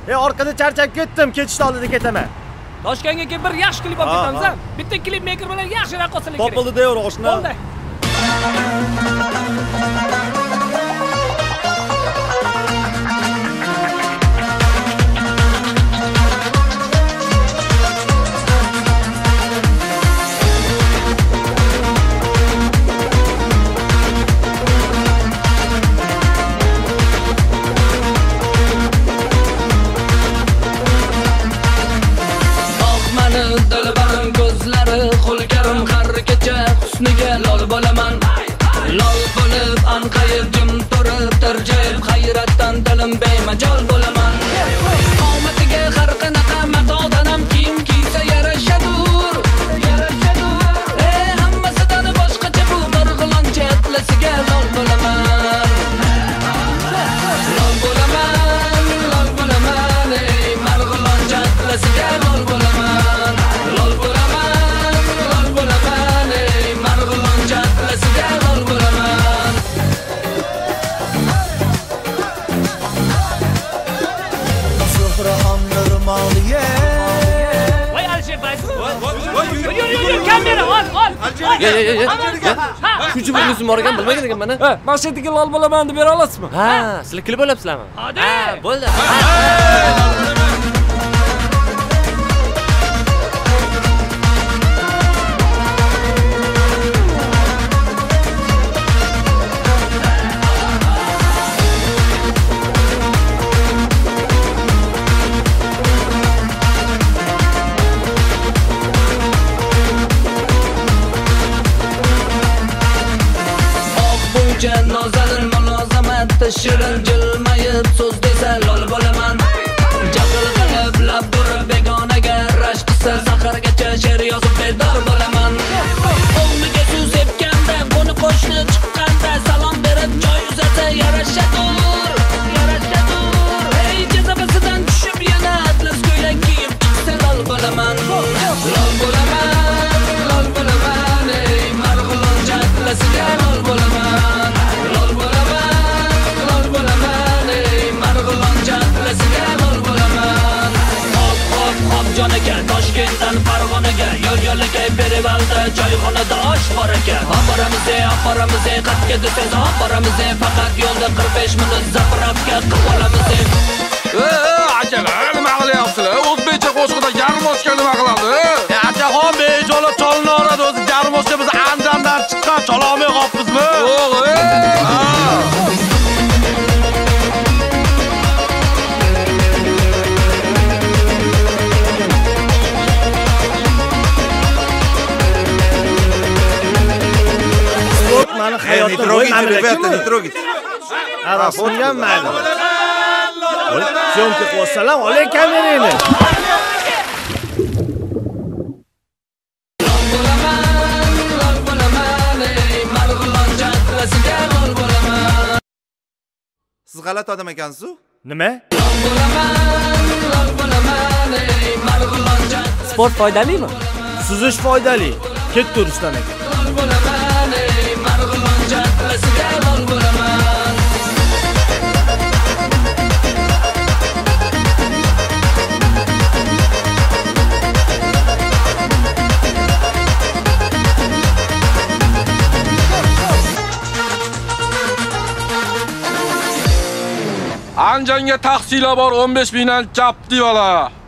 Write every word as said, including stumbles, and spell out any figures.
E, orqada charchab ketdim, ketishni oldida ketaman. Toshkentga kelib bir yaxshi klip olib ketamiz ha. Bitta klip maker bilan yaxshi raqoslik kerak. Topildi deyver oshna. Bo'ldi. Dilbarim ko'zlari xulkarim har kecha husniga lol bo'laman. Lol bo'lib anqayib jim turib tirjayib hayratdan dilim bemajol bo'laman. Qomatiga har qanaqa matodanam kiyim kiysa yarashadur, yarashadur. Ey hammasidan boshqacha bu darg'iloncha atlasiga lol bo'laman. Lol bo'laman, lol bo'laman, ey marg'iloncha atlasiga lol bo'laman. Kamera ol, ol. Ye, ye, ye. Shuncha bir o'zim bor ekan, bilmagan ekan mana. Ha, maqsadga lol bo'laman deb bera olasizmi? Ha, sizlar klip olyapsizlarmi? Ha, bo'ldi. Nozalin mulozamatda shirin jilmayib so'z desa lol bo'laman. Jahl qilib lab burib begonaga rash qilsa sahargacha she'r yozib bedor bo'laman. O'g'liga suv sepganda buni qo'shni chiqqanda salom berib joy uzatsa yarashadur, yarashadur. Ey jazabasidan tushib yana atlas ko'ylak kiyib chiqsa lol bo'laman. Lol bo'laman, lol bo'laman, ey marg'iloncha atlasiga lol bo'laman. Toshkentdan Farg'onaga yo'l yo'liga Berivalda joyxonada osh bor ekan. Oboramiz, oboramiz, qatga desiz oboramiz, faqat yo'lda qirq besh minut zapravka qilib olamiz. E, akalar, nima qilyapsizlar? O'zbekcha qo'shiqda garmoshka nima qiladi? E, akaxon bejolib cholinaveradi, o'zi garmoshka biz Andijondan chiqqan, chola olmay qolibmizmi? Yo'q, e. Mani hayotda bo'lmaydi, не трогайте. Ara bo'lgan mayli. Syomka qilsalam, olay kamerani. Siz g'alati odam ekansiz-ku? Nima? Sport foydalimi? Suzish foydali. Ket turishdan aka. Andijonga taksiylar bor o'n besh mingdan chapdi bola.